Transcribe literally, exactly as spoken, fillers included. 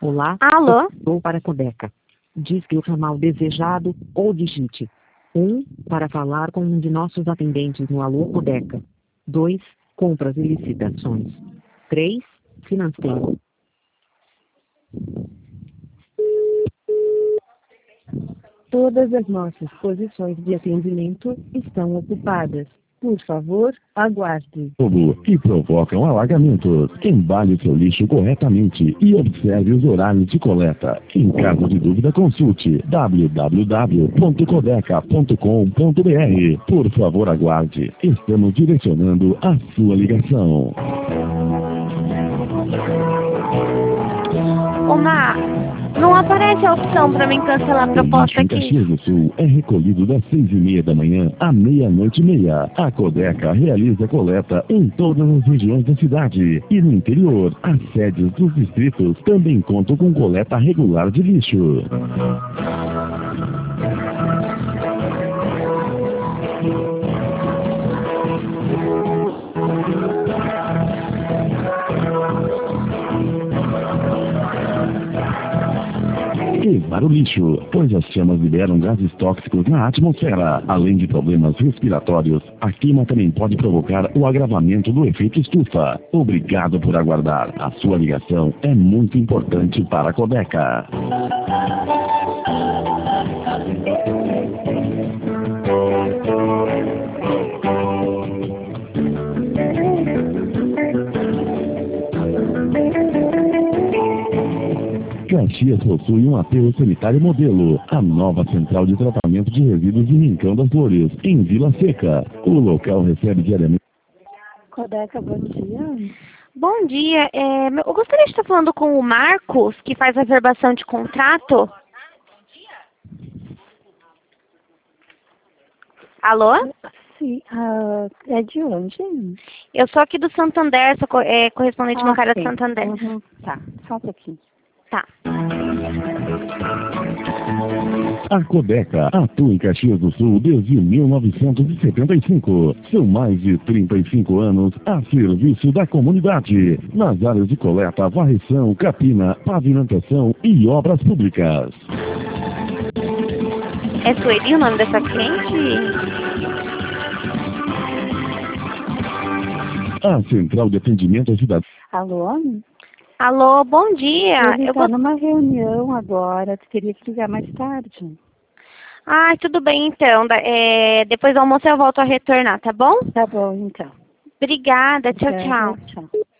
Olá, Alô? ou para a Codeca. Disque o ramal desejado, ou digite. um. Para falar com um de nossos atendentes no Alô Codeca. dois. Compras e licitações. três. Financeiro. Todas as nossas posições de atendimento estão ocupadas. Por favor, aguarde. Que provocam alagamentos. Embale seu lixo corretamente e observe os horários de coleta. Em caso de dúvida, consulte w w w ponto codeca ponto com ponto b r. Por favor, aguarde. Estamos direcionando a sua ligação. Uma... Não aparece a opção para mim cancelar a proposta Em aqui. Caxias do Sul é recolhido das seis e meia da manhã à meia-noite e meia. A Codeca realiza coleta em todas as regiões da cidade. E no interior, as sedes dos distritos também contam com coleta regular de lixo. Queimar o lixo, pois as chamas liberam gases tóxicos na atmosfera. Além de problemas respiratórios, a queima também pode provocar o agravamento do efeito estufa. Obrigado por aguardar. A sua ligação é muito importante para a Codeca. Caxias possui um aterro sanitário modelo, a nova central de tratamento de resíduos de Rincão das Flores, em Vila Seca. O local recebe diariamente... Codeca, bom dia. Bom dia. É, eu gostaria de estar falando com o Marcos, que faz a verbação de contrato. Alô? Sim, ah, é de onde? Eu sou aqui do Santander, sou co- é, correspondente Ah, bancária sim. do Santander. Uhum. Tá, só um pouquinho. Tá. A Codeca atua em Caxias do Sul desde mil novecentos e setenta e cinco. São mais de trinta e cinco anos a serviço da comunidade, nas áreas de coleta, varrição, capina, pavimentação e obras públicas. É Sueli o nome dessa cliente? A Central de Atendimento ao Cidadão. Alô? Alô, bom dia. Ele Eu está gost... numa reunião agora, tu teria que ligar mais tarde. Ah, tudo bem então. Da- é, depois do almoço eu volto a retornar, tá bom? Tá bom, então. Obrigada. Tchau, Obrigada, tchau. Tchau.